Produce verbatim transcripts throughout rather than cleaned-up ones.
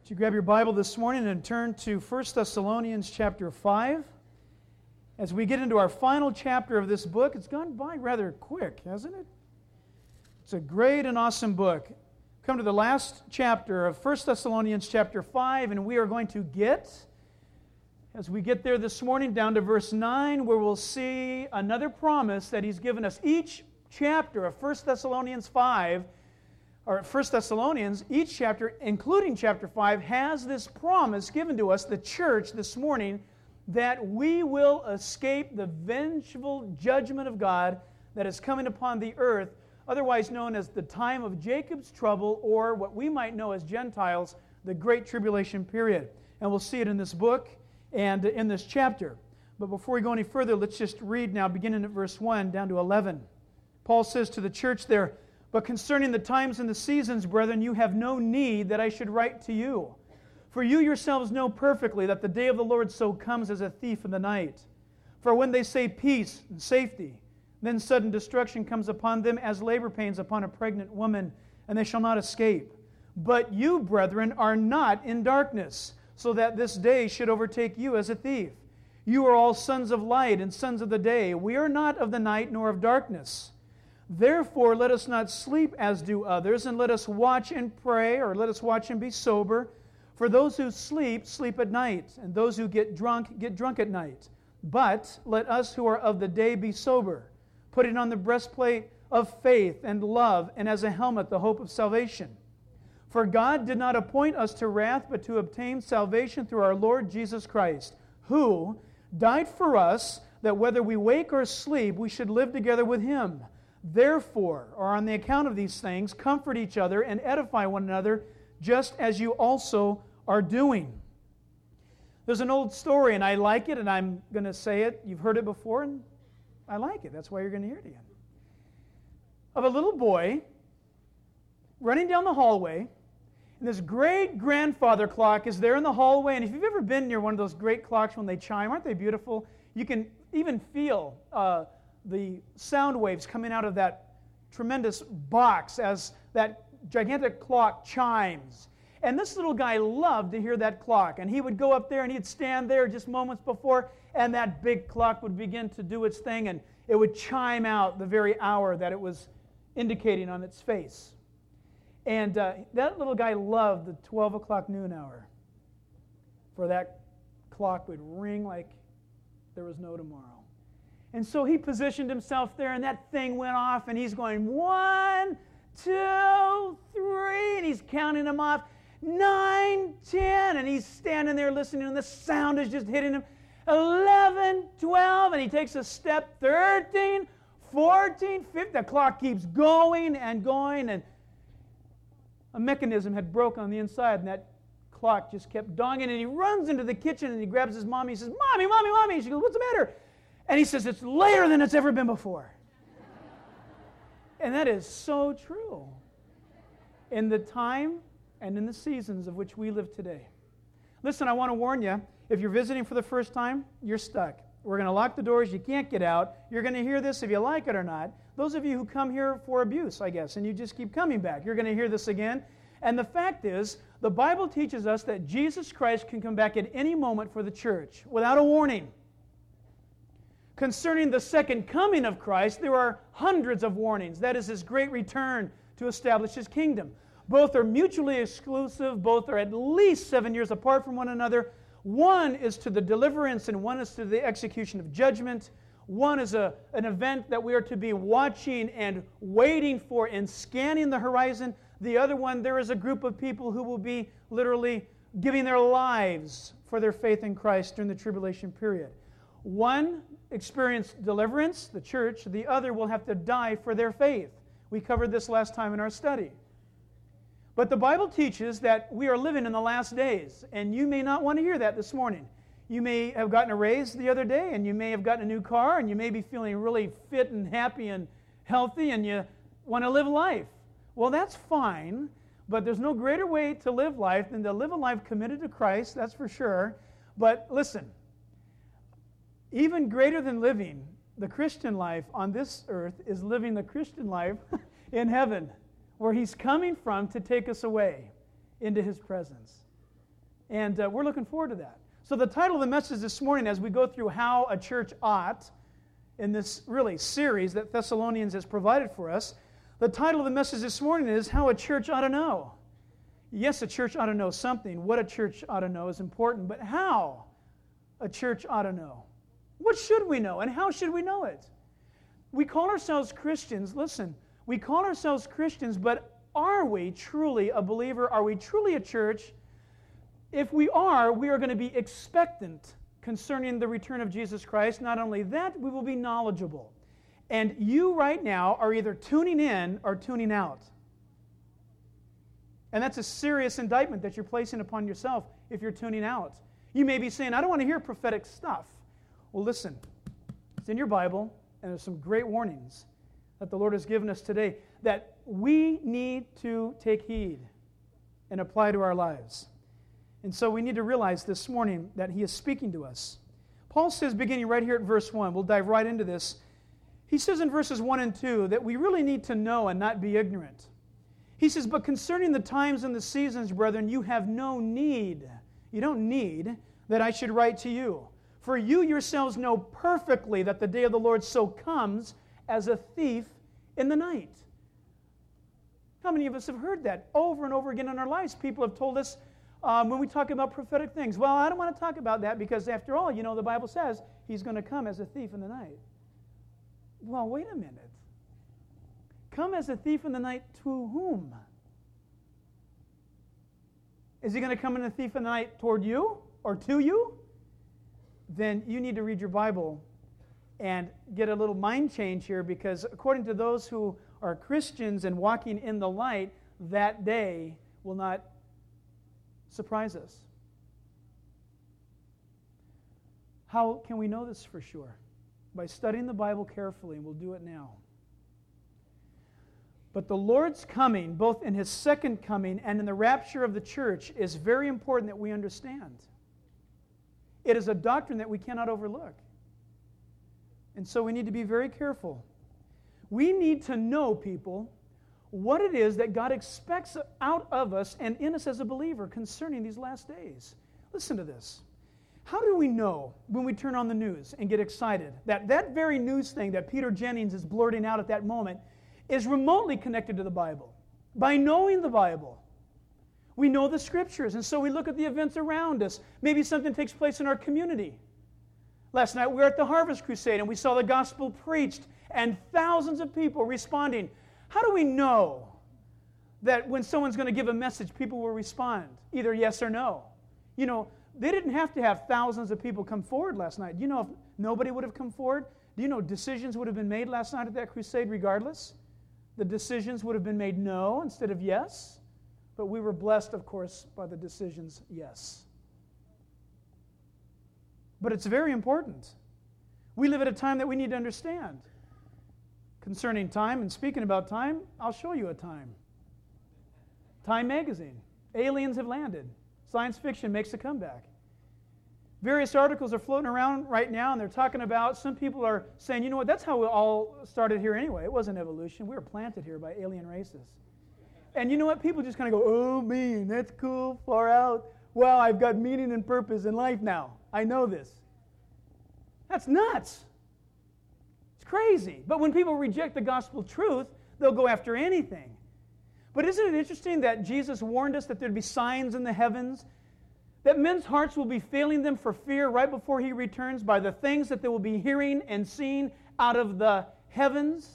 Would you grab your Bible this morning and turn to First Thessalonians chapter five? As we get into our final chapter of this book, it's gone by rather quick, hasn't it? It's a great and awesome book. Come to the last chapter of First Thessalonians chapter five, and we are going to get, as we get there this morning, down to verse nine, where we'll see another promise that he's given us. Each chapter of First Thessalonians five, or First Thessalonians, each chapter, including chapter five, has this promise given to us, the church, this morning, that we will escape the vengeful judgment of God that is coming upon the earth, otherwise known as the time of Jacob's trouble, or what we might know as Gentiles, the Great Tribulation period. And we'll see it in this book and in this chapter. But before we go any further, let's just read now, beginning at verse one down to eleven. Paul says to the church there, "But concerning the times and the seasons, brethren, you have no need that I should write to you. For you yourselves know perfectly that the day of the Lord so comes as a thief in the night. For when they say peace and safety, then sudden destruction comes upon them as labor pains upon a pregnant woman, and they shall not escape. But you, brethren, are not in darkness, so that this day should overtake you as a thief. You are all sons of light and sons of the day. We are not of the night nor of darkness. Therefore, let us not sleep as do others, and let us watch and pray, or let us watch and be sober. For those who sleep, sleep at night, and those who get drunk, get drunk at night. But let us who are of the day be sober, putting on the breastplate of faith and love, and as a helmet the hope of salvation. For God did not appoint us to wrath, but to obtain salvation through our Lord Jesus Christ, who died for us, that whether we wake or sleep, we should live together with Him. Therefore, or on the account of these things, comfort each other and edify one another, just as you also are doing." There's an old story, and I like it, and I'm going to say it. You've heard it before, and I like it. That's why you're going to hear it again. Of a little boy running down the hallway, and this great-grandfather clock is there in the hallway, and if you've ever been near one of those great clocks when they chime, aren't they beautiful? You can even feel uh, the sound waves coming out of that tremendous box as that gigantic clock chimes. And this little guy loved to hear that clock. And he would go up there and he'd stand there just moments before, and that big clock would begin to do its thing, and it would chime out the very hour that it was indicating on its face. And uh, that little guy loved the twelve o'clock noon hour, for that clock would ring like there was no tomorrow. And so he positioned himself there, and that thing went off, and he's going, one, two, three, and he's counting them off, nine, ten, and he's standing there listening, and the sound is just hitting him, eleven, twelve, and he takes a step, thirteen, fourteen, fifteen, the clock keeps going and going, and a mechanism had broke on the inside, and that clock just kept donging, and he runs into the kitchen, and he grabs his mommy, he says, "Mommy, Mommy, Mommy," she goes, "What's the matter?" And he says, "It's later than it's ever been before." And that is so true in the time and in the seasons of which we live today. Listen, I want to warn you, if you're visiting for the first time, you're stuck. We're going to lock the doors. You can't get out. You're going to hear this if you like it or not. Those of you who come here for abuse, I guess, and you just keep coming back, you're going to hear this again. And the fact is, the Bible teaches us that Jesus Christ can come back at any moment for the church without a warning. Concerning the second coming of Christ, there are hundreds of warnings. That is His great return to establish His kingdom. Both are mutually exclusive. Both are at least seven years apart from one another. One is to the deliverance, and one is to the execution of judgment. One is a, an event that we are to be watching and waiting for and scanning the horizon. The other one, there is a group of people who will be literally giving their lives for their faith in Christ during the tribulation period. One experienced deliverance, the church. The other will have to die for their faith. We covered this last time in our study. But the Bible teaches that we are living in the last days, and you may not want to hear that this morning. You may have gotten a raise the other day, and you may have gotten a new car, and you may be feeling really fit and happy and healthy, and you want to live life. Well, that's fine, but there's no greater way to live life than to live a life committed to Christ, that's for sure. But listen, even greater than living the Christian life on this earth is living the Christian life in heaven, where He's coming from to take us away into His presence. And uh, we're looking forward to that. So the title of the message this morning, as we go through how a church ought, in this really series that Thessalonians has provided for us, the title of the message this morning is How a Church Ought to Know. Yes, a church ought to know something. What a church ought to know is important, but how a church ought to know. What should we know, and how should we know it? We call ourselves Christians. Listen, we call ourselves Christians, but are we truly a believer? Are we truly a church? If we are, we are going to be expectant concerning the return of Jesus Christ. Not only that, we will be knowledgeable. And you right now are either tuning in or tuning out. And that's a serious indictment that you're placing upon yourself if you're tuning out. You may be saying, I don't want to hear prophetic stuff. Well, listen, it's in your Bible, and there's some great warnings that the Lord has given us today that we need to take heed and apply to our lives. And so we need to realize this morning that He is speaking to us. Paul says, beginning right here at verse one, we'll dive right into this. He says in verses one and two that we really need to know and not be ignorant. He says, but concerning the times and the seasons, brethren, you have no need. You don't need that I should write to you. For you yourselves know perfectly that the day of the Lord so comes as a thief in the night. How many of us have heard that over and over again in our lives? People have told us um, when we talk about prophetic things, well, I don't want to talk about that because after all, you know, the Bible says He's going to come as a thief in the night. Well, wait a minute. Come as a thief in the night to whom? Is He going to come in a thief in the night toward you or to you? Then you need to read your Bible and get a little mind change here, because according to those who are Christians and walking in the light, that day will not surprise us. How can we know this for sure? By studying the Bible carefully, and we'll do it now. But the Lord's coming, both in His second coming and in the rapture of the church, is very important that we understand. It is a doctrine that we cannot overlook. And so we need to be very careful. We need to know, people, what it is that God expects out of us and in us as a believer concerning these last days. Listen to this. How do we know when we turn on the news and get excited that that very news thing that Peter Jennings is blurting out at that moment is remotely connected to the Bible? By knowing the Bible. We know the Scriptures, and so we look at the events around us. Maybe something takes place in our community. Last night we were at the Harvest Crusade, and we saw the gospel preached, and thousands of people responding. How do we know that when someone's going to give a message, people will respond, either yes or no? You know, they didn't have to have thousands of people come forward last night. Do you know if nobody would have come forward? Do you know decisions would have been made last night at that crusade regardless? The decisions would have been made no instead of yes. But we were blessed, of course, by the decisions yes. But it's very important. We live at a time that we need to understand. Concerning time, and speaking about time, I'll show you a time. Time magazine. Aliens have landed. Science fiction makes a comeback. Various articles are floating around right now, and they're talking about, some people are saying, you know what, that's how we all started here anyway. It wasn't evolution. We were planted here by alien races. And you know what? People just kind of go, oh, man, that's cool, far out. Well, I've got meaning and purpose in life now. I know this. That's nuts. It's crazy. But when people reject the gospel truth, they'll go after anything. But isn't it interesting that Jesus warned us that there'd be signs in the heavens, that men's hearts will be failing them for fear right before He returns by the things that they will be hearing and seeing out of the heavens?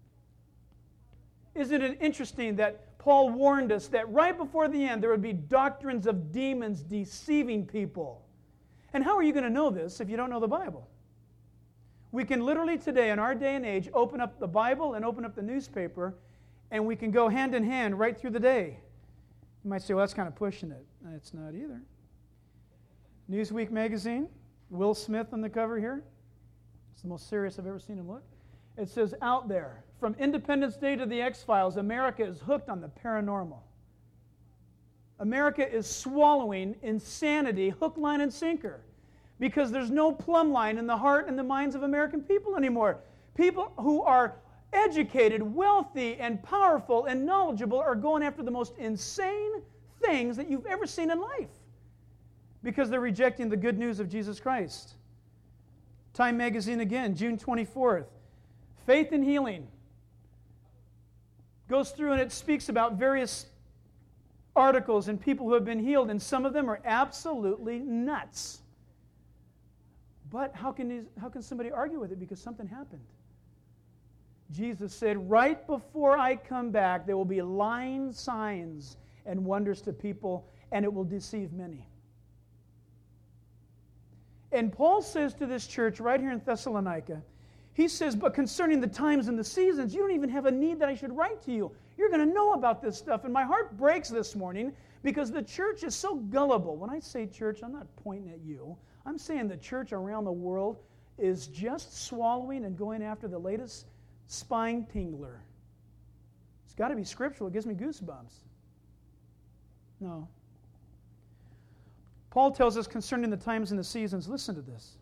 Isn't it interesting that Paul warned us that right before the end there would be doctrines of demons deceiving people? And how are you going to know this if you don't know the Bible? We can literally today, in our day and age, open up the Bible and open up the newspaper, and we can go hand in hand right through the day. You might say, well, that's kind of pushing it. It's not either. Newsweek magazine, Will Smith on the cover here. It's the most serious I've ever seen him look. It says, out there, from Independence Day to the X-Files, America is hooked on the paranormal. America is swallowing insanity hook, line, and sinker because there's no plumb line in the heart and the minds of American people anymore. People who are educated, wealthy, and powerful and knowledgeable are going after the most insane things that you've ever seen in life. because they're rejecting the good news of Jesus Christ. Time magazine again, June twenty-fourth. Faith and Healing goes through and it speaks about various articles and people who have been healed, and some of them are absolutely nuts. But how can these, how can somebody argue with it because something happened? Jesus said, right before I come back, there will be lying signs and wonders to people, and it will deceive many. And Paul says to this church right here in Thessalonica, he says, but concerning the times and the seasons, you don't even have a need that I should write to you. You're going to know about this stuff. And my heart breaks this morning because the church is so gullible. When I say church, I'm not pointing at you. I'm saying the church around the world is just swallowing and going after the latest spine tingler. It's got to be scriptural. It gives me goosebumps. No. Paul tells us concerning the times and the seasons, listen to this.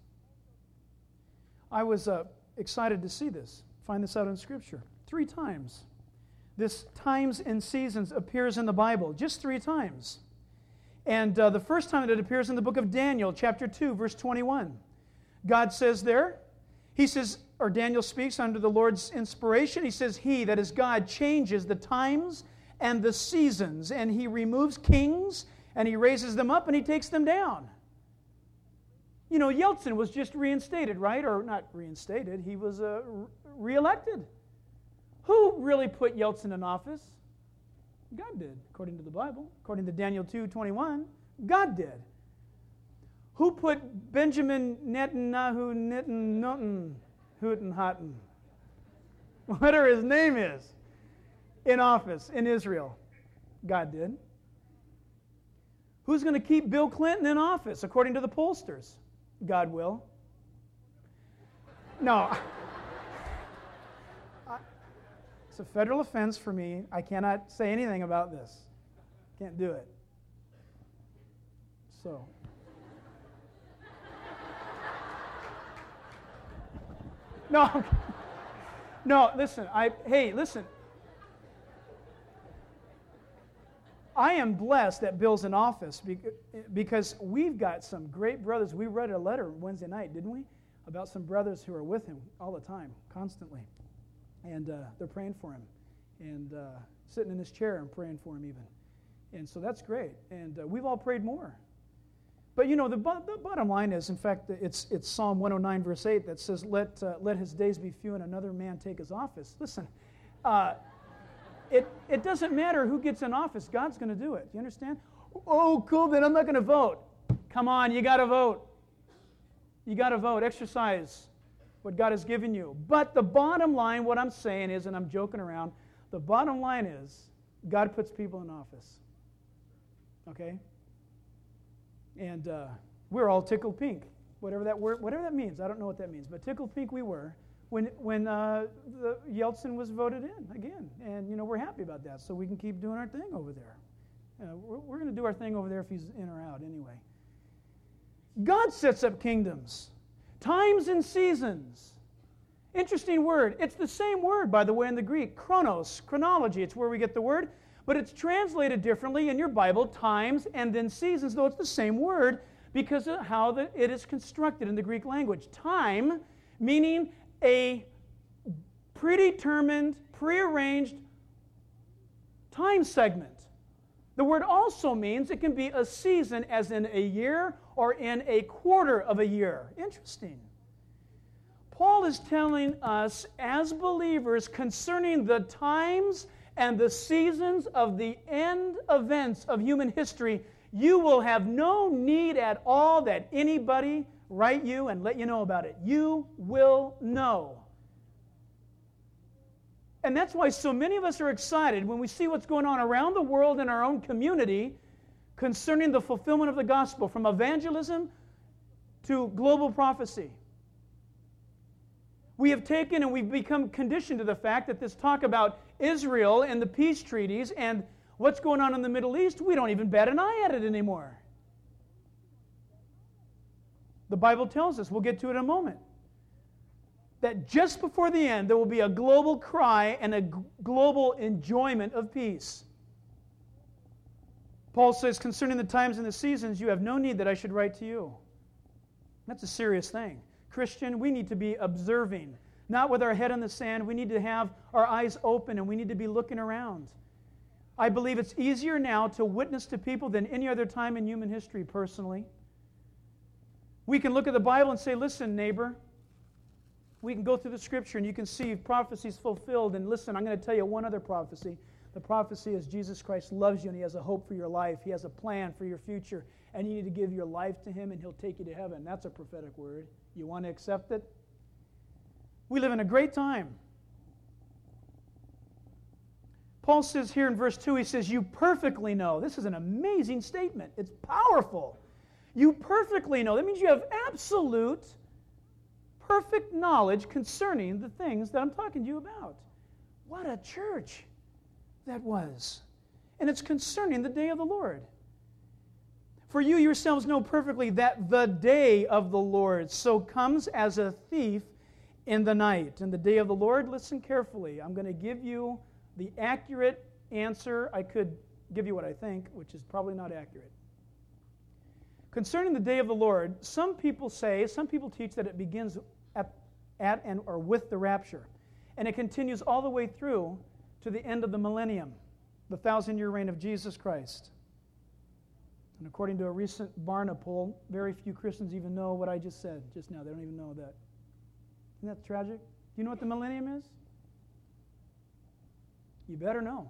I was uh, excited to see this, find this out in Scripture. Three times. This times and seasons appears in the Bible, just three times. And uh, the first time that it appears in the book of Daniel, chapter two, verse twenty-one. God says there, he says, or Daniel speaks under the Lord's inspiration, he says, he, that is God, changes the times and the seasons, and he removes kings, and he raises them up, and he takes them down. You know, Yeltsin was just reinstated, right? Or not reinstated, he was uh, re-elected. Who really put Yeltsin in office? God did, according to the Bible. According to Daniel two twenty-one, God did. Who put Benjamin Netanyahu, Nitten, Noten, Hooten, Hotten, whatever his name is, in office in Israel? God did. Who's going to keep Bill Clinton in office, according to the pollsters? God will. No. I, it's a federal offense for me. I cannot say anything about this. Can't do it. So. No. No, listen. I hey, listen. I am blessed that Bill's in office because we've got some great brothers. We read a letter Wednesday night, didn't we? About some brothers who are with him all the time, constantly. And uh, they're praying for him. And uh, sitting in his chair and praying for him even. And so that's great. And uh, we've all prayed more. But you know, the, bo- the bottom line is, in fact, it's, it's Psalm one oh nine, verse eight, that says, let, uh, let his days be few and another man take his office. Listen, uh, It it doesn't matter who gets in office. God's going to do it. You understand? Oh, cool, then I'm not going to vote. Come on, you got to vote. You got to vote. Exercise what God has given you. But the bottom line, what I'm saying is, and I'm joking around, the bottom line is God puts people in office. Okay? And uh, we're all tickled pink. Whatever that word, whatever that means. I don't know what that means. But tickled pink we were. When when uh, the Yeltsin was voted in again, and you know we're happy about that, so we can keep doing our thing over there. Uh, we're we're going to do our thing over there if he's in or out anyway. God sets up kingdoms, times and seasons. Interesting word. It's the same word, by the way, in the Greek, chronos, chronology. It's where we get the word, but it's translated differently in your Bible, times and then seasons, though it's the same word because of how the, it is constructed in the Greek language. Time, meaning a predetermined, prearranged time segment. The word also means it can be a season, as in a year or in a quarter of a year. Interesting. Paul is telling us as believers concerning the times and the seasons of the end events of human history, you will have no need at all that anybody write you and let you know about it. You will know. And that's why so many of us are excited when we see what's going on around the world in our own community concerning the fulfillment of the gospel, from evangelism to global prophecy. We have taken and we've become conditioned to the fact that this talk about Israel and the peace treaties and what's going on in the Middle East, we don't even bat an eye at it anymore. The Bible tells us, we'll get to it in a moment, that just before the end there will be a global cry and a g- global enjoyment of peace. Paul says, concerning the times and the seasons, you have no need that I should write to you. That's a serious thing. Christian, we need to be observing, not with our head in the sand. We need to have our eyes open, and we need to be looking around. I believe it's easier now to witness to people than any other time in human history, personally. We can look at the Bible and say, listen, neighbor, we can go through the Scripture and you can see prophecies fulfilled. And listen, I'm going to tell you one other prophecy. The prophecy is Jesus Christ loves you and He has a hope for your life. He has a plan for your future. And you need to give your life to Him and He'll take you to heaven. That's a prophetic word. You want to accept it? We live in a great time. Paul says here in verse two, he says, you perfectly know. This is an amazing statement. It's powerful. You perfectly know. That means you have absolute, perfect knowledge concerning the things that I'm talking to you about. What a church that was. And it's concerning the day of the Lord. For you yourselves know perfectly that the day of the Lord so comes as a thief in the night. And the day of the Lord, listen carefully. I'm going to give you the accurate answer. I could give you what I think, which is probably not accurate. Concerning the day of the Lord, some people say, some people teach that it begins at, at and or with the rapture. And it continues all the way through to the end of the millennium, the thousand-year reign of Jesus Christ. And according to a recent Barna poll, very few Christians even know what I just said just now. They don't even know that. Isn't that tragic? Do you know what the millennium is? You better know.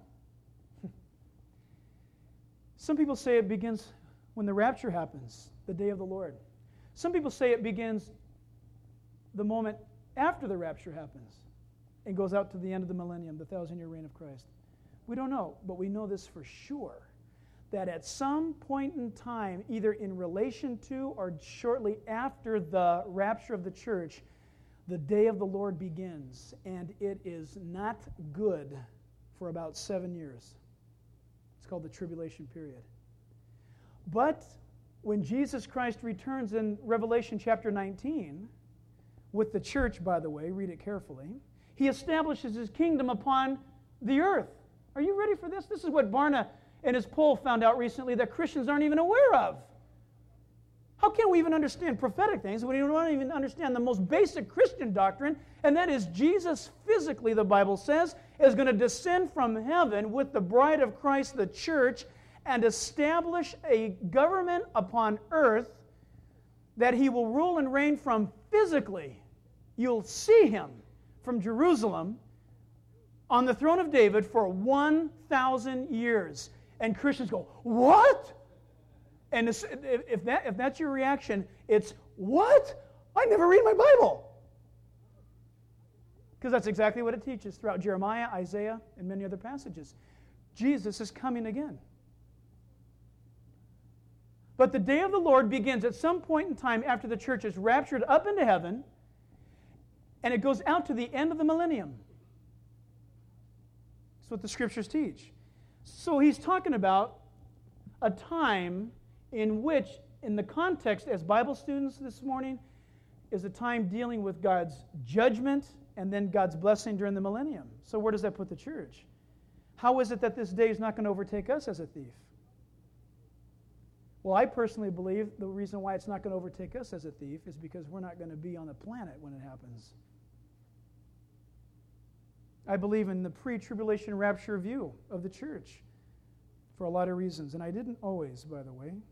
Some people say it begins when the rapture happens, the day of the Lord. Some people say it begins the moment after the rapture happens and goes out to the end of the millennium, the thousand-year reign of Christ. We don't know, but we know this for sure, that at some point in time, either in relation to or shortly after the rapture of the church, the day of the Lord begins, and it is not good for about seven years. It's called the tribulation period. But when Jesus Christ returns in Revelation chapter nineteen, with the church, by the way, read it carefully, He establishes His kingdom upon the earth. Are you ready for this? This is what Barna and his poll found out recently that Christians aren't even aware of. How can we even understand prophetic things when we don't even understand the most basic Christian doctrine, and that is Jesus physically, the Bible says, is going to descend from heaven with the bride of Christ, the church, and establish a government upon earth that He will rule and reign from physically. You'll see Him from Jerusalem on the throne of David for one thousand years. And Christians go, what? And if, that, if that's your reaction, it's, what? I never read my Bible. Because that's exactly what it teaches throughout Jeremiah, Isaiah, and many other passages. Jesus is coming again. But the day of the Lord begins at some point in time after the church is raptured up into heaven, and it goes out to the end of the millennium. That's what the Scriptures teach. So he's talking about a time in which, in the context as Bible students this morning, is a time dealing with God's judgment and then God's blessing during the millennium. So where does that put the church? How is it that this day is not going to overtake us as a thief? Well, I personally believe the reason why it's not going to overtake us as a thief is because we're not going to be on the planet when it happens. I believe in the pre-tribulation rapture view of the church for a lot of reasons, and I didn't always, by the way.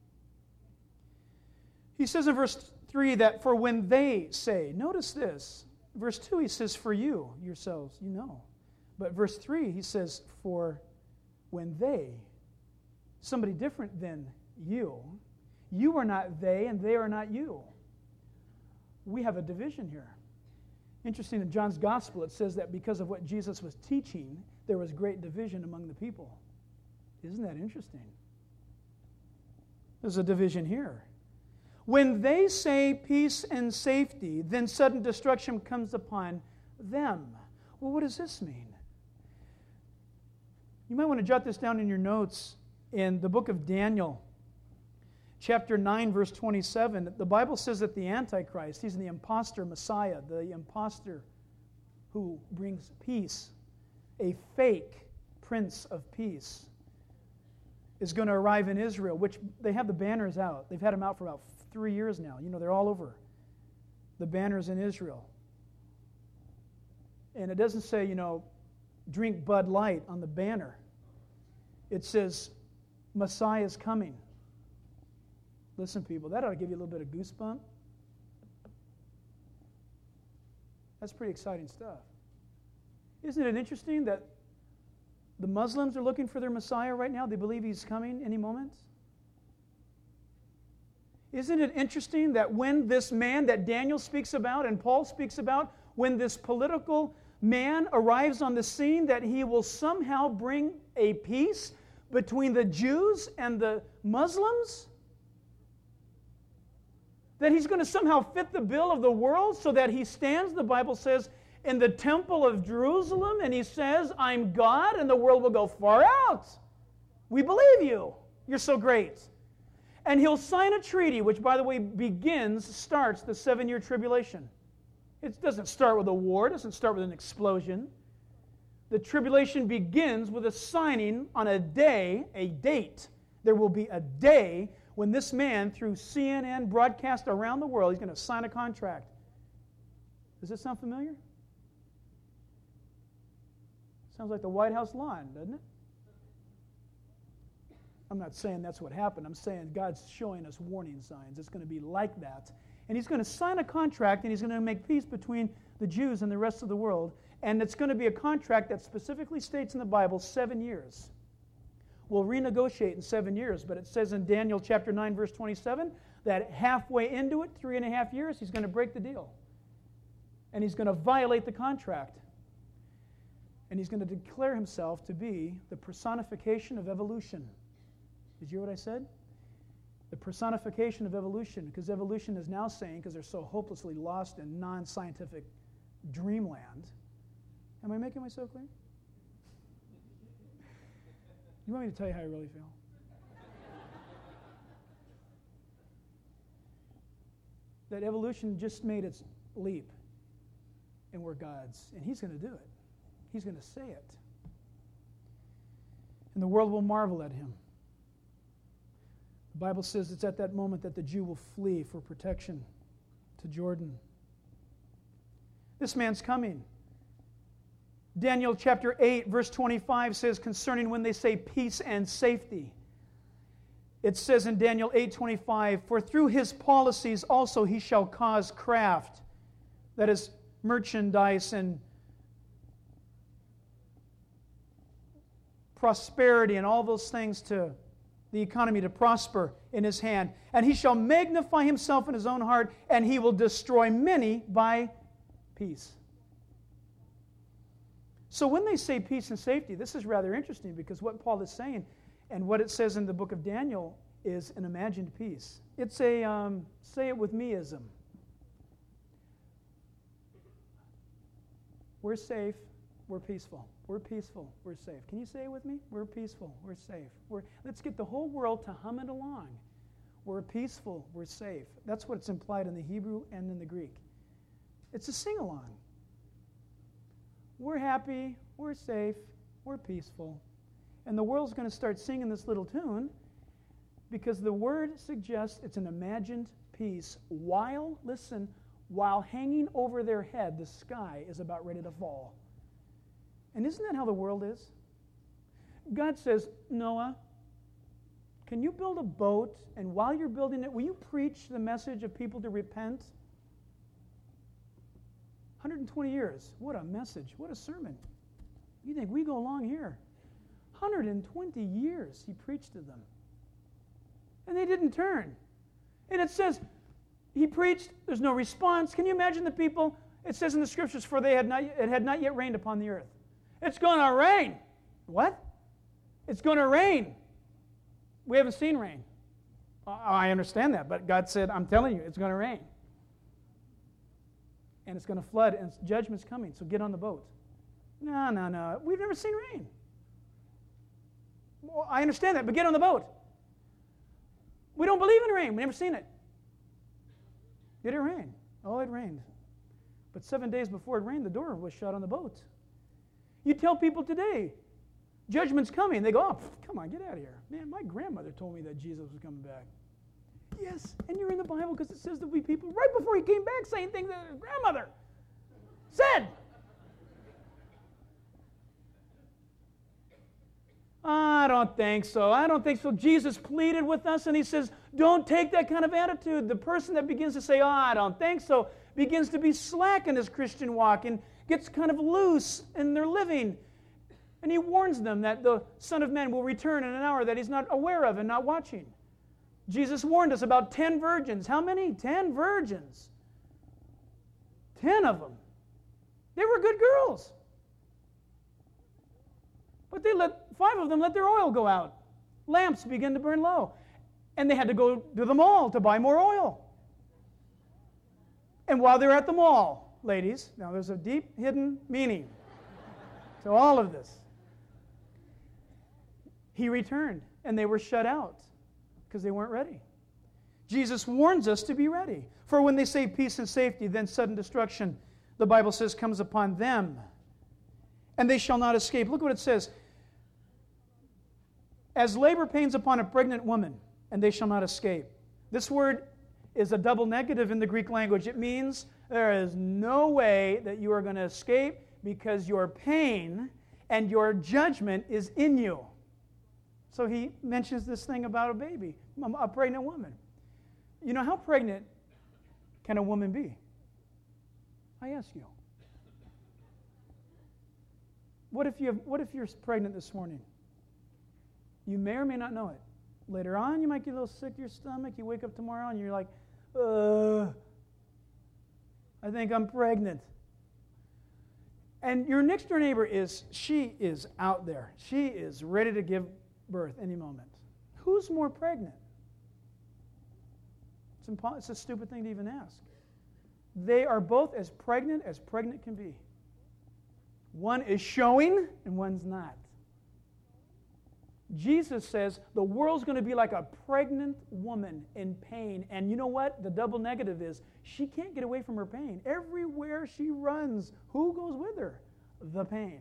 He says in verse three that for when they say, notice this, verse two he says for you, yourselves, you know. But verse three he says for when they, somebody different than you, you are not they and they are not you. We have a division here. Interesting, in John's Gospel it says that because of what Jesus was teaching, there was great division among the people. Isn't that interesting? There's a division here. When they say peace and safety, then sudden destruction comes upon them. Well, what does this mean? You might want to jot this down in your notes. In the book of Daniel, chapter nine, verse twenty-seven, the Bible says that the Antichrist, he's the imposter Messiah, the imposter who brings peace, a fake Prince of Peace. is going to arrive in Israel, which they have the banners out. They've had them out for about three years now. You know, they're all over. The banners in Israel. And it doesn't say, you know, drink Bud Light on the banner. It says, Messiah is coming. Listen, people, that ought to give you a little bit of goosebump. That's pretty exciting stuff. Isn't it interesting that the Muslims are looking for their Messiah right now? They believe he's coming any moment. Isn't it interesting that when this man that Daniel speaks about and Paul speaks about, when this political man arrives on the scene, that he will somehow bring a peace between the Jews and the Muslims? That he's going to somehow fit the bill of the world so that he stands, the Bible says, in the temple of Jerusalem and he says, I'm God, and the world will go far out. We believe you. You're so great. And he'll sign a treaty, which, by the way, begins, starts the seven-year tribulation. It doesn't start with a war. It doesn't start with an explosion. The tribulation begins with a signing on a day, a date. There will be a day when this man, through C N N broadcast around the world, he's going to sign a contract. Does this sound familiar? Sounds like the White House lawn, doesn't it? I'm not saying that's what happened. I'm saying God's showing us warning signs. It's going to be like that. And he's going to sign a contract, and he's going to make peace between the Jews and the rest of the world. And it's going to be a contract that specifically states in the Bible seven years. We'll renegotiate in seven years, but it says in Daniel chapter nine, verse twenty-seven, that halfway into it, three and a half years, he's going to break the deal. And he's going to violate the contract. And he's going to declare himself to be the personification of evolution. Did you hear what I said? The personification of evolution, because evolution is now saying, because they're so hopelessly lost in non-scientific dreamland. Am I making myself clear? You want me to tell you how I really feel? That evolution just made its leap, and we're God's, and he's going to do it. He's going to say it. And the world will marvel at him. The Bible says it's at that moment that the Jew will flee for protection to Jordan. This man's coming. Daniel chapter eight, verse twenty-five says concerning when they say peace and safety. It says in Daniel eight twenty-five, for through his policies also he shall cause craft, that is merchandise and prosperity and all those things, to the economy to prosper in his hand. And he shall magnify himself in his own heart, and he will destroy many by peace. So when they say peace and safety, this is rather interesting, because what Paul is saying and what it says in the book of Daniel is an imagined peace. It's a, um, say it with me-ism. We're safe, we're peaceful. We're peaceful, we're safe. Can you say it with me? We're peaceful, we're safe. We're, let's get the whole world to hum it along. We're peaceful, we're safe. That's what's implied in the Hebrew and in the Greek. It's a sing-along. We're happy, we're safe, we're peaceful. And the world's going to start singing this little tune because the word suggests it's an imagined peace while, listen, while hanging over their head, the sky is about ready to fall. And isn't that how the world is? God says, Noah, can you build a boat, and while you're building it, will you preach the message of people to repent? one hundred twenty years. What a message. What a sermon. You think we go along here? one hundred twenty years he preached to them. And they didn't turn. And it says, he preached, there's no response. Can you imagine the people? It says in the scriptures, for they had not, it had not yet rained upon the earth. It's going to rain. What? It's going to rain. We haven't seen rain. I understand that, but God said, I'm telling you, it's going to rain. And it's going to flood, and judgment's coming, so get on the boat. No, no, no. We've never seen rain. Well, I understand that, but get on the boat. We don't believe in rain. We've never seen it. Did it rain? Oh, it rained. But seven days before it rained, the door was shut on the boat. You tell people today, Judgment's coming. They go, oh, pff, come on, get out of here. Man, my grandmother told me that Jesus was coming back. Yes, and you're in the Bible because it says there'll be people right before he came back saying things that his grandmother said. I don't think so. I don't think so. Jesus pleaded with us, and he says, don't take that kind of attitude. The person that begins to say, oh, I don't think so, begins to be slack in his Christian walk and gets kind of loose in their living. And he warns them that the Son of Man will return in an hour that he's not aware of and not watching. Jesus warned us about ten virgins. How many? Ten virgins. Ten of them. They were good girls. But they let five of them let their oil go out. Lamps began to burn low. And they had to go to the mall to buy more oil. And while they're at the mall, ladies, now there's a deep hidden meaning to all of this. He returned, and they were shut out because they weren't ready. Jesus warns us to be ready. For when they say peace and safety, then sudden destruction, the Bible says, comes upon them, and they shall not escape. Look what it says. As labor pains upon a pregnant woman, and they shall not escape. This word is a double negative in the Greek language. It means there is no way that you are going to escape because your pain and your judgment is in you. So he mentions this thing about a baby, a pregnant woman. You know, how pregnant can a woman be? I ask you. What if you have, what if you're pregnant this morning? You may or may not know it. Later on, you might get a little sick to your stomach. You wake up tomorrow and you're like, uh, I think I'm pregnant. And your next door neighbor is, she is out there. She is ready to give birth any moment. Who's more pregnant? It's, impo- it's a stupid thing to even ask. They are both as pregnant as pregnant can be. One is showing and one's not. Jesus says the world's going to be like a pregnant woman in pain. And you know what? The double negative is she can't get away from her pain. Everywhere she runs, who goes with her? The pain.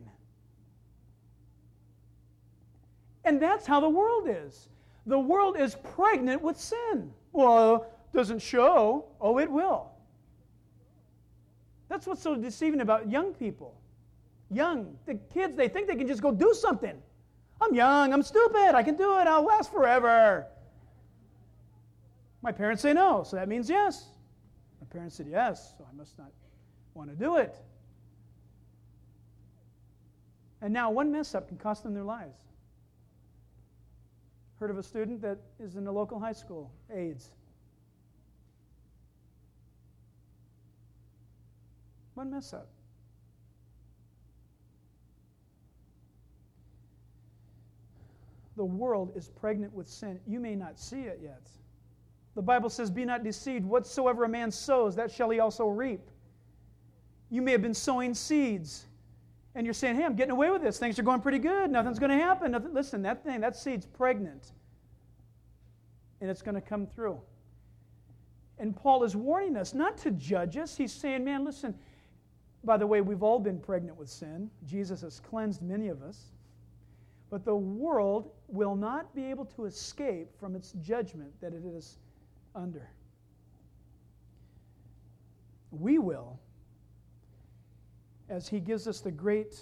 And that's how the world is. The world is pregnant with sin. Well, doesn't show. Oh, it will. That's what's so deceiving about young people. Young, the kids, they think they can just go do something. I'm young, I'm stupid, I can do it, I'll last forever. My parents say no, so that means yes. My parents said yes, so I must not want to do it. And now one mess up can cost them their lives. Heard of a student that is in a local high school, AIDS. One mess up. The world is pregnant with sin. You may not see it yet. The Bible says, be not deceived. Whatsoever a man sows, that shall he also reap. You may have been sowing seeds, and you're saying, hey, I'm getting away with this. Things are going pretty good. Nothing's going to happen. Nothing. Listen, that thing, that seed's pregnant, and it's going to come through. And Paul is warning us not to judge us. He's saying, man, listen, by the way, we've all been pregnant with sin. Jesus has cleansed many of us. But the world will not be able to escape from its judgment that it is under. We will, as he gives us the great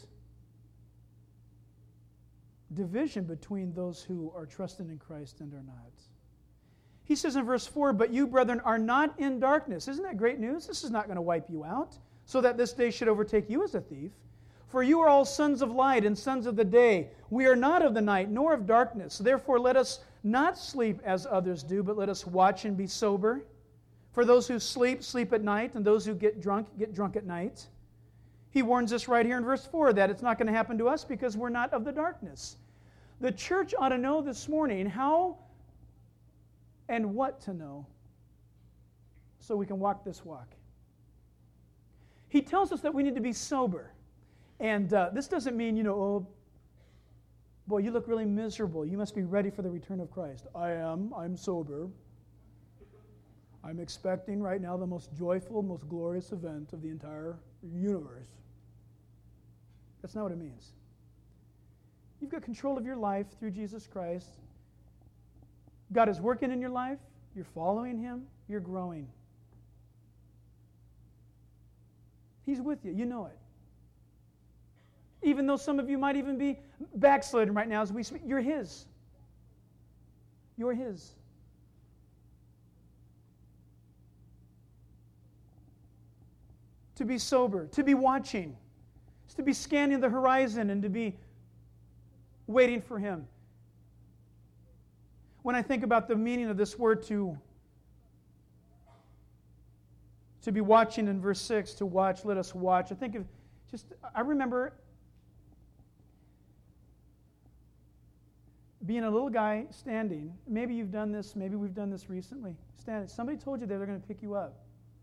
division between those who are trusting in Christ and are not. He says in verse four, but you, brethren, are not in darkness. Isn't that great news? This is not going to wipe you out, so that this day should overtake you as a thief. For you are all sons of light and sons of the day. We are not of the night, nor of darkness. Therefore let us not sleep as others do, but let us watch and be sober. For those who sleep, sleep at night, and those who get drunk, get drunk at night. He warns us right here in verse four that it's not going to happen to us because we're not of the darkness. The church ought to know this morning how and what to know so we can walk this walk. He tells us that we need to be sober. And uh, this doesn't mean, you know, oh, boy, you look really miserable. You must be ready for the return of Christ. I am. I'm sober. I'm expecting right now the most joyful, most glorious event of the entire universe. That's not what it means. You've got control of your life through Jesus Christ. God is working in your life. You're following Him. You're growing. He's with you. You know it. Even though some of you might even be backslidden right now as we speak, you're His. You're His. To be sober, to be watching, to be scanning the horizon and to be waiting for Him. When I think about the meaning of this word to, to be watching in verse six, to watch, let us watch, I think of just, I remember being a little guy standing. Maybe you've done this, maybe we've done this recently. Standing. Somebody told you that they're going to pick you up.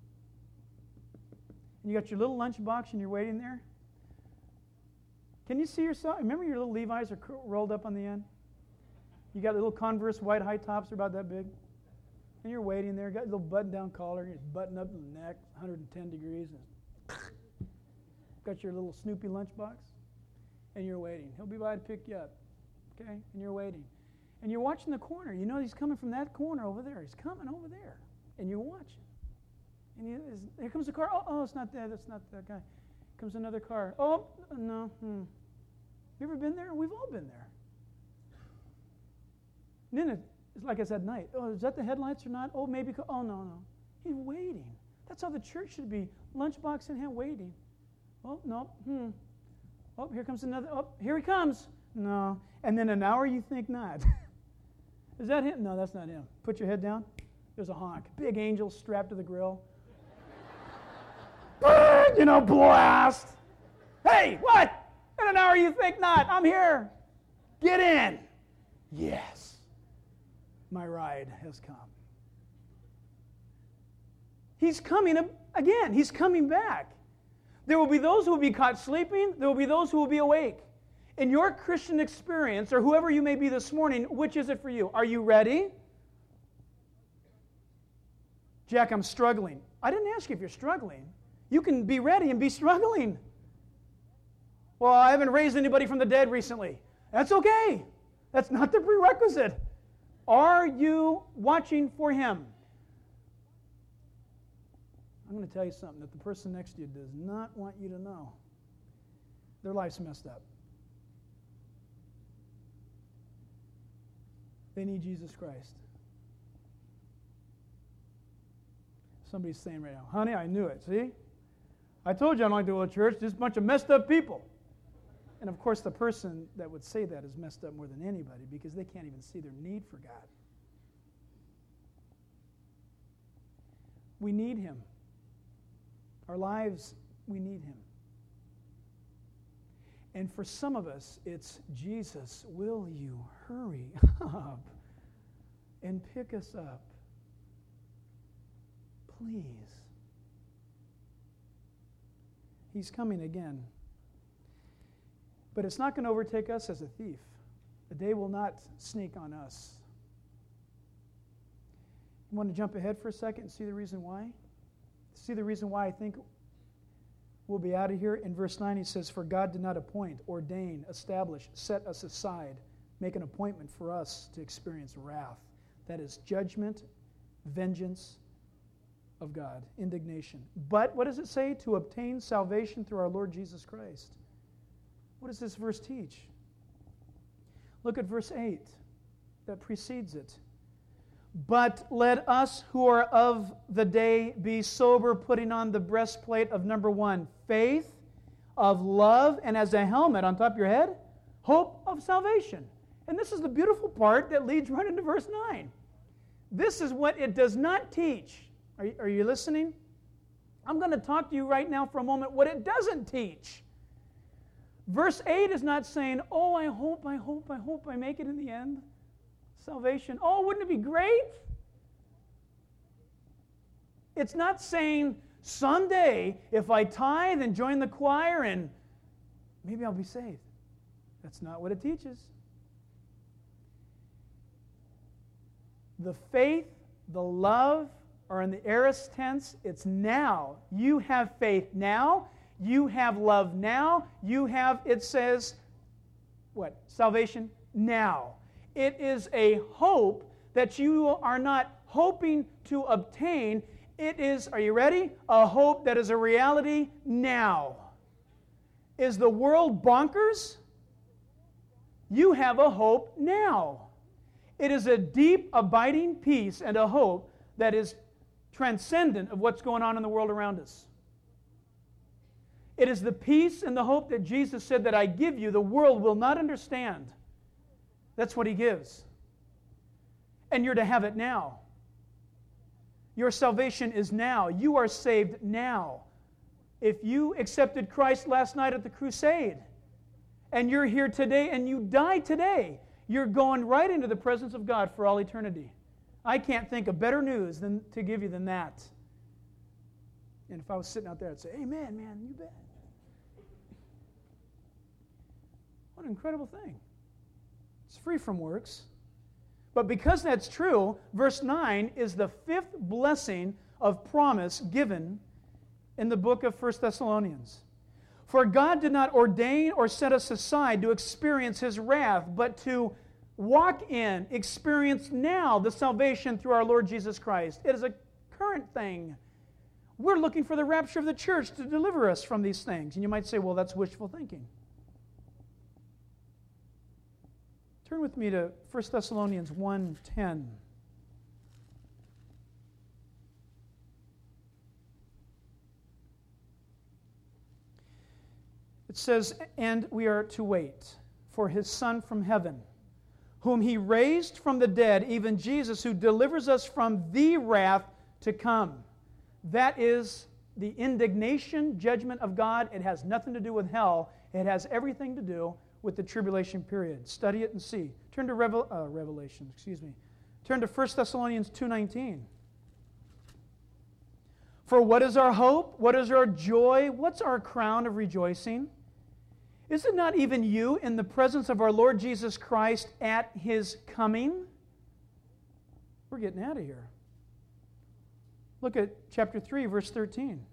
And you got your little lunch box and you're waiting there. Can you see yourself? Remember your little Levi's are rolled up on the end? You got little Converse white high tops, they're about that big. And you're waiting there, got a little button-down collar, you're buttoned up in the neck, one hundred ten degrees. And got your little Snoopy lunchbox, and you're waiting. He'll be by to pick you up, okay? And you're waiting. And you're watching the corner. You know he's coming from that corner over there. He's coming over there. And you're watching. And he is, here comes the car. Oh, oh, it's not that. That's not that guy. Here comes another car. Oh, no. Hmm. You ever been there? We've all been there. And then it, it's like I said, night. Oh, is that the headlights or not? Oh, maybe. Oh, no, no. He's waiting. That's how the church should be. Lunchbox in hand, waiting. Oh, no. Hmm. Oh, here comes another. Oh, here he comes. No. And then an hour you think not. Is that him? No, that's not him. Put your head down. There's a honk. Big angel strapped to the grill. You know, blast. Hey, what? In an hour you think not. I'm here. Get in. Yes. My ride has come. He's coming again. He's coming back. There will be those who will be caught sleeping. There will be those who will be awake. In your Christian experience, or whoever you may be this morning, which is it for you? Are you ready? Jack, I'm struggling. I didn't ask you if you're struggling. You can be ready and be struggling. Well, I haven't raised anybody from the dead recently. That's okay. That's not the prerequisite. Are you watching for Him? I'm going to tell you something that the person next to you does not want you to know. Their life's messed up. They need Jesus Christ. Somebody's saying right now, honey, I knew it. See? I told you I don't like to go to church. Just a bunch of messed up people. And of course, the person that would say that is messed up more than anybody because they can't even see their need for God. We need Him. Our lives, we need Him. And for some of us, it's, Jesus, will you hurry up and pick us up? Please. He's coming again. But it's not going to overtake us as a thief. The day will not sneak on us. You want to jump ahead for a second and see the reason why? See the reason why I think we'll be out of here. In verse nine, he says, for God did not appoint, ordain, establish, set us aside, make an appointment for us to experience wrath. That is judgment, vengeance of God, indignation. But what does it say? To obtain salvation through our Lord Jesus Christ. What does this verse teach? Look at verse eight that precedes it. But let us who are of the day be sober, putting on the breastplate of number one, faith, of love, and as a helmet on top of your head, hope of salvation. And this is the beautiful part that leads right into verse nine. This is what it does not teach. Are you, are you listening? I'm going to talk to you right now for a moment what it doesn't teach. Verse eight is not saying, oh, I hope, I hope, I hope I make it in the end. Salvation. Oh, wouldn't it be great? It's not saying, someday, if I tithe and join the choir, and maybe I'll be saved. That's not what it teaches. The faith, the love, are in the aorist tense. It's now. You have faith now. You have love now. You have, it says, what? Salvation now. It is a hope that you are not hoping to obtain. It is, are you ready? A hope that is a reality now. Is the world bonkers? You have a hope now. It is a deep, abiding peace and a hope that is transcendent of what's going on in the world around us. It is the peace and the hope that Jesus said that I give you, the world will not understand. That's what He gives. And you're to have it now. Your salvation is now. You are saved now. If you accepted Christ last night at the crusade, and you're here today and you die today, you're going right into the presence of God for all eternity. I can't think of better news than to give you than that. And if I was sitting out there, I'd say, amen, man, you bet. What an incredible thing. It's free from works. But because that's true, verse nine is the fifth blessing of promise given in the book of First Thessalonians. For God did not ordain or set us aside to experience His wrath, but to walk in, experience now the salvation through our Lord Jesus Christ. It is a current thing. We're looking for the rapture of the church to deliver us from these things. And you might say, well, that's wishful thinking. Turn with me to First Thessalonians one ten. It says, and we are to wait for His Son from heaven, whom He raised from the dead, even Jesus, who delivers us from the wrath to come. That is the indignation, judgment of God. It has nothing to do with hell. It has everything to do with the tribulation period. Study it and see. Turn to Revel- uh, Revelation, excuse me. Turn to First Thessalonians two nineteen. For what is our hope? What is our joy? What's our crown of rejoicing? Is it not even you in the presence of our Lord Jesus Christ at His coming? We're getting out of here. Look at chapter three, verse thirteen.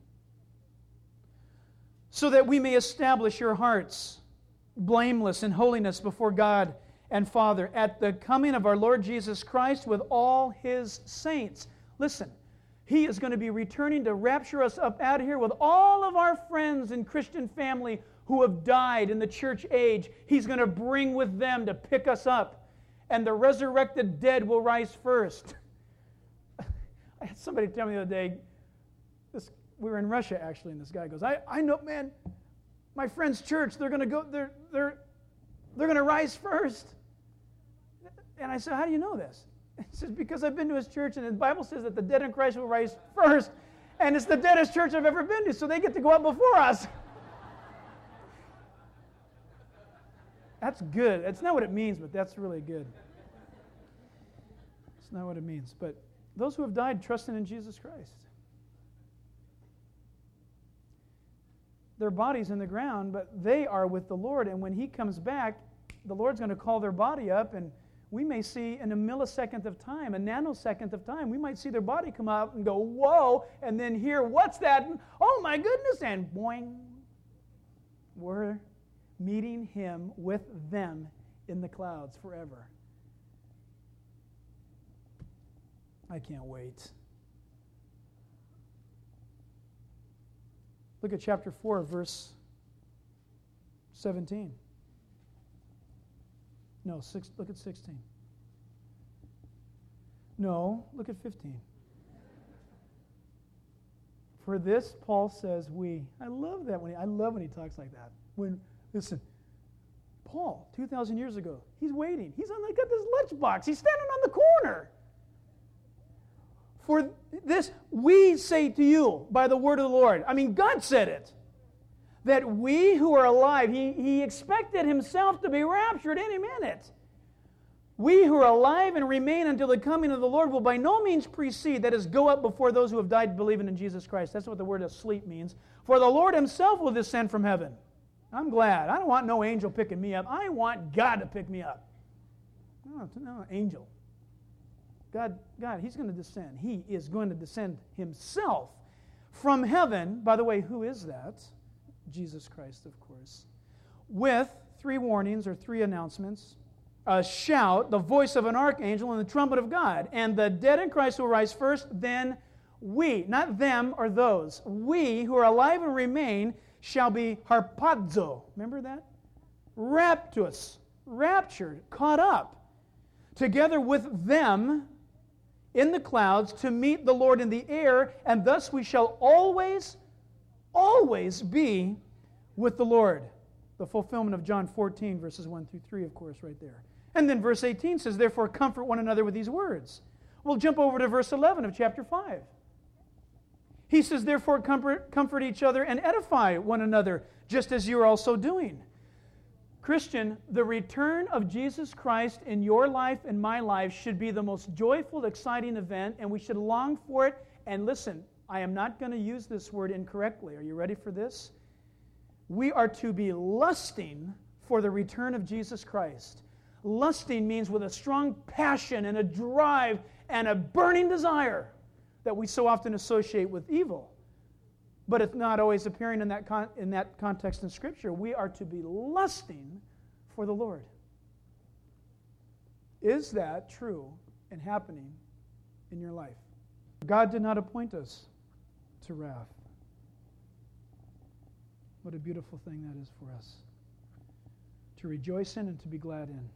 So that we may establish your hearts blameless in holiness before God and Father at the coming of our Lord Jesus Christ with all His saints. Listen, He is going to be returning to rapture us up out of here with all of our friends and Christian family who have died in the church age. He's going to bring with them to pick us up, and the resurrected dead will rise first. I had somebody tell me the other day, this, we were in Russia actually, and this guy goes, I, I know, man, my friend's church, they're going to go, they're, they're, they're going to rise first. And I said, how do you know this? He says, because I've been to his church, and the Bible says that the dead in Christ will rise first, and it's the deadest church I've ever been to, so they get to go up before us. That's good. That's not what it means, but that's really good. It's not what it means. But those who have died trusting in Jesus Christ, their body's in the ground, but they are with the Lord, and when He comes back, the Lord's going to call their body up, and we may see in a millisecond of time, a nanosecond of time, we might see their body come out and go, whoa, and then hear, what's that? And, oh my goodness, and boing, we're meeting Him with them in the clouds forever. I can't wait. Look at chapter four, verse seventeen. No, six, look at sixteen. No, look at fifteen. For this, Paul says, we. I love that when he, I love when he talks like that. When, listen, Paul, two thousand years ago, he's waiting. He's on, like, got this lunchbox. He's standing on the corner. For this, we say to you by the word of the Lord. I mean, God said it. That we who are alive, he, he expected Himself to be raptured any minute. We who are alive and remain until the coming of the Lord will by no means precede, that is, go up before those who have died believing in Jesus Christ. That's what the word asleep means. For the Lord Himself will descend from heaven. I'm glad. I don't want no angel picking me up. I want God to pick me up. No, no angel. God, God, He's going to descend. He is going to descend Himself from heaven. By the way, who is that? Jesus Christ, of course. With three warnings or three announcements, a shout, the voice of an archangel, and the trumpet of God. And the dead in Christ will rise first, then we, not them or those, we who are alive and remain shall be harpazo. Remember that? Raptus, raptured, caught up, together with them in the clouds to meet the Lord in the air, and thus we shall always, always be with the Lord. The fulfillment of John fourteen, verses one through three, of course, right there. And then verse eighteen says, therefore comfort one another with these words. We'll jump over to verse eleven of chapter five. He says, therefore comfort, comfort each other and edify one another, just as you are also doing. Christian, the return of Jesus Christ in your life and my life should be the most joyful, exciting event, and we should long for it. And listen, I am not going to use this word incorrectly. Are you ready for this? We are to be lusting for the return of Jesus Christ. Lusting means with a strong passion and a drive and a burning desire that we so often associate with evil. But it's not always appearing in that con- in that context in Scripture. We are to be lusting for the Lord. Is that true and happening in your life? God did not appoint us to wrath. What a beautiful thing that is for us. To rejoice in and to be glad in.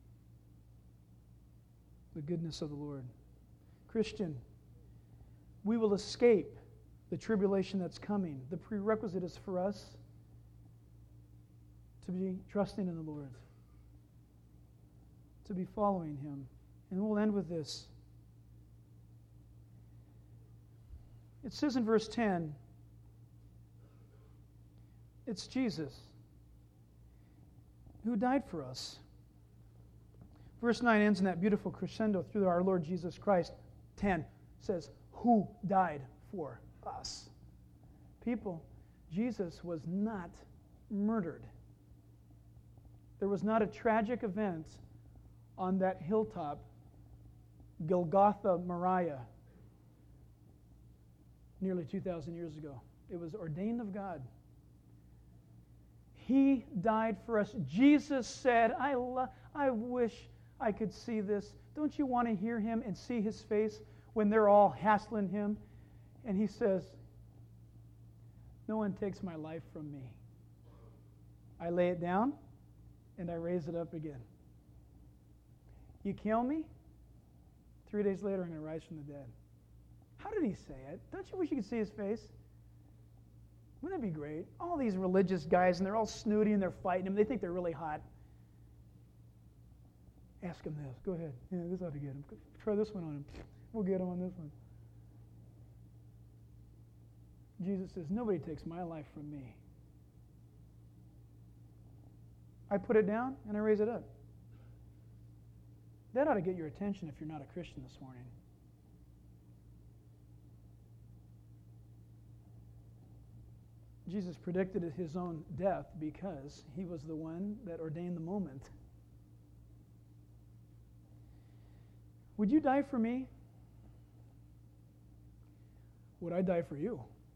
The goodness of the Lord. Christian, we will escape the tribulation that's coming. The prerequisite is for us to be trusting in the Lord, to be following Him. And we'll end with this. It says in verse ten, it's Jesus who died for us. Verse nine ends in that beautiful crescendo through our Lord Jesus Christ. ten says, who died for us. People, Jesus was not murdered. There was not a tragic event on that hilltop, Golgotha Moriah, nearly two thousand years ago. It was ordained of God. He died for us. Jesus said, I, lo- I wish I could see this. Don't you want to hear Him and see His face when they're all hassling Him? And He says, no one takes my life from me. I lay it down and I raise it up again. You kill me, three days later I'm going to rise from the dead. How did He say it? Don't you wish you could see His face? Wouldn't that be great? All these religious guys, and they're all snooty, and they're fighting Him. They think they're really hot. Ask Him this. Go ahead. Yeah, this ought to get Him. Try this one on Him. We'll get Him on this one. Jesus says, nobody takes my life from me. I put it down, and I raise it up. That ought to get your attention if you're not a Christian this morning. Jesus predicted His own death because He was the one that ordained the moment. Would you die for me? Would I die for you?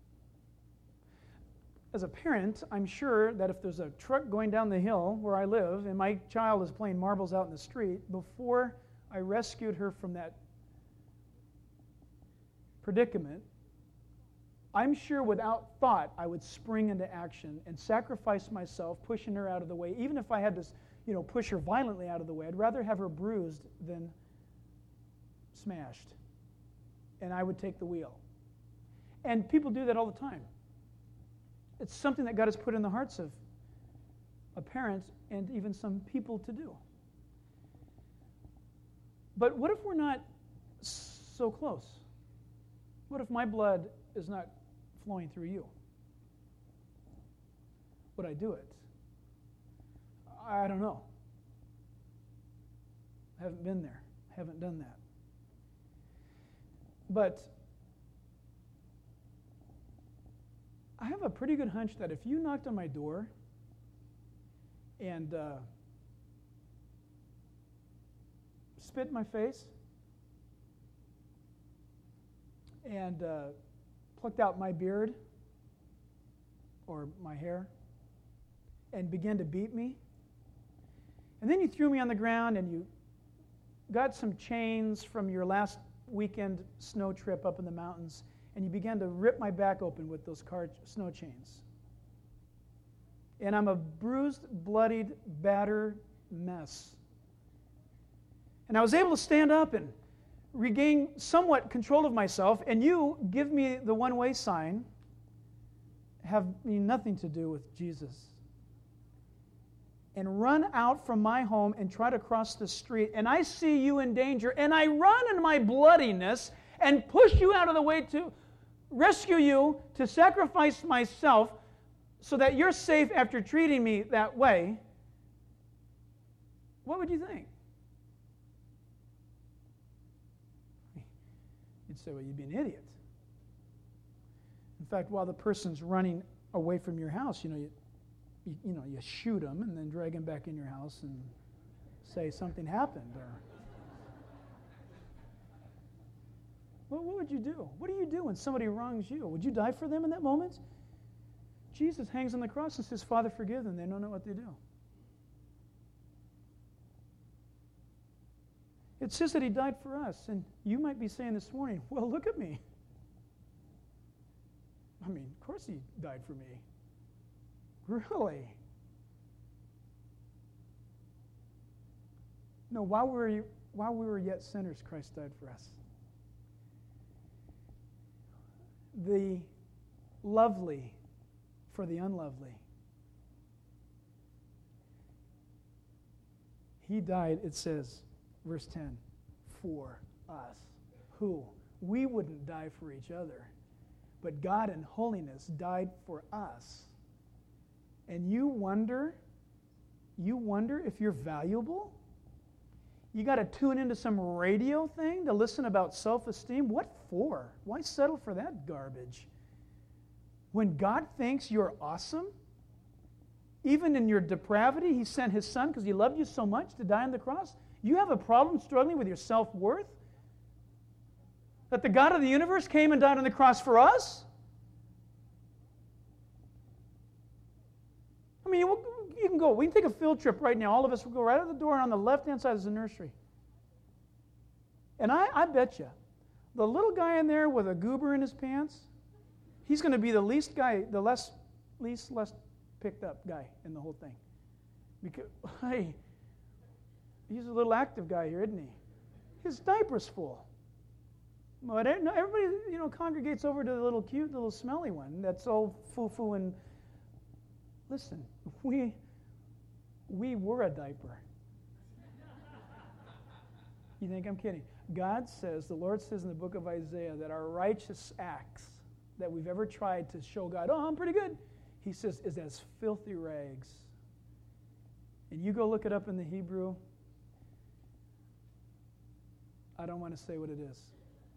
As a parent, I'm sure that if there's a truck going down the hill where I live and my child is playing marbles out in the street, before I rescued her from that predicament, I'm sure without thought I would spring into action and sacrifice myself, pushing her out of the way. Even if I had to, you know, push her violently out of the way, I'd rather have her bruised than smashed. And I would take the wheel. And people do that all the time. It's something that God has put in the hearts of a parent and even some people to do. But what if we're not so close? What if my blood is not flowing through you? Would I do it? I don't know. I haven't been there. I haven't done that. But I have a pretty good hunch that if you knocked on my door and uh, spit in my face and uh, plucked out my beard or my hair and began to beat me And then you threw me on the ground and you got some chains from your last weekend snow trip up in the mountains, and you began to rip my back open with those car snow chains. And I'm a bruised, bloodied, battered mess. And I was able to stand up and regain somewhat control of myself, and you give me the one-way sign, have me nothing to do with Jesus, and run out from my home and try to cross the street, and I see you in danger, and I run in my bloodiness and push you out of the way to rescue you, to sacrifice myself so that you're safe after treating me that way, what would you think? You'd say, well, you'd be an idiot. In fact, while the person's running away from your house, you know, you, you, you know, you shoot them and then drag them back in your house and say something happened. Or well, what would you do? What do you do when somebody wrongs you? Would you die for them in that moment? Jesus hangs on the cross and says, Father, forgive them. They don't know what they do. It says that he died for us. And you might be saying this morning, well, look at me. I mean, of course he died for me. Really? No, while we were, while we were yet sinners, Christ died for us. The lovely for the unlovely. He died, it says, verse ten, for us. Who? We wouldn't die for each other. But God in holiness died for us. And you wonder, you wonder if you're valuable? You got to tune into some radio thing to listen about self-esteem? What for? Why settle for that garbage? When God thinks you're awesome, even in your depravity, he sent his son because he loved you so much to die on the cross. You have a problem struggling with your self-worth? That the God of the universe came and died on the cross for us? I mean, you, you can go. We can take a field trip right now. All of us will go right out the door, and on the left-hand side is the nursery. And I, I bet you, the little guy in there with a goober in his pants, he's going to be the least guy, the less, least less picked up guy in the whole thing. Because, hey, he's a little active guy here, isn't he? His diaper's full. But everybody, you know, congregates over to the little cute, little smelly one that's all foo-foo and... Listen, we, we were a diaper. You think I'm kidding? God says, the Lord says in the book of Isaiah that our righteous acts that we've ever tried to show God, oh, I'm pretty good, he says, is as filthy rags. And you go look it up in the Hebrew. I don't want to say what it is.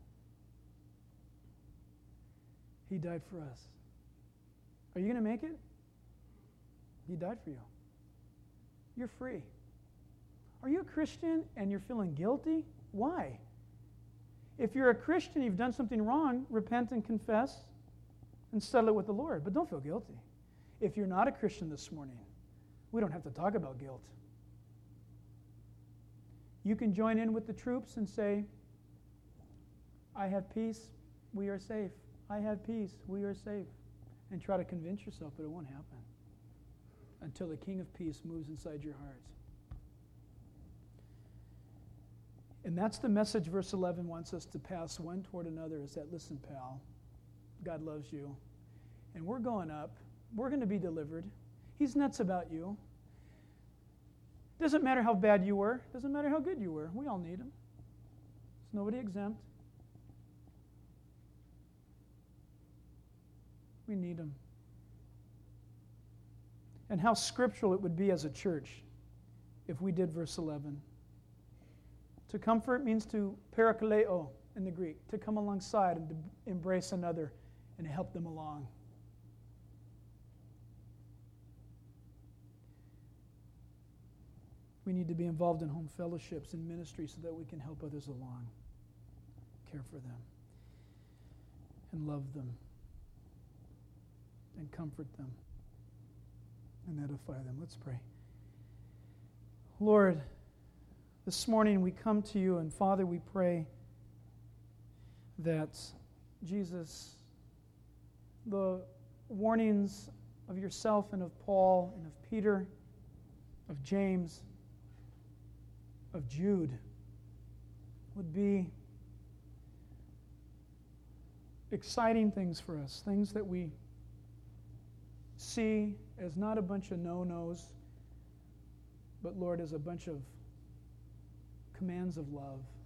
He died for us. Are you going to make it? He died for you. You're free. Are you a Christian and you're feeling guilty? Why? If you're a Christian, you've done something wrong, repent and confess and settle it with the Lord. But don't feel guilty. If you're not a Christian this morning, we don't have to talk about guilt. You can join in with the troops and say, I have peace, we are safe. I have peace, we are safe. And try to convince yourself, but it won't happen until the King of Peace moves inside your heart. And that's the message verse eleven wants us to pass one toward another, is that, listen, pal, God loves you. And we're going up. We're going to be delivered. He's nuts about you. Doesn't matter how bad you were. Doesn't matter how good you were. We all need him. There's nobody exempt. We need him. And how scriptural it would be as a church if we did verse eleven. To comfort means to parakaleo in the Greek, to come alongside and to embrace another and help them along. We need to be involved in home fellowships and ministry so that we can help others along, care for them, and love them, and comfort them, and edify them. Let's pray. Lord, this morning we come to you, and Father, we pray that, Jesus, the warnings of yourself and of Paul and of Peter, of James, of Jude would be exciting things for us, things that we see as not a bunch of no-nos, but, Lord, as a bunch of commands of love.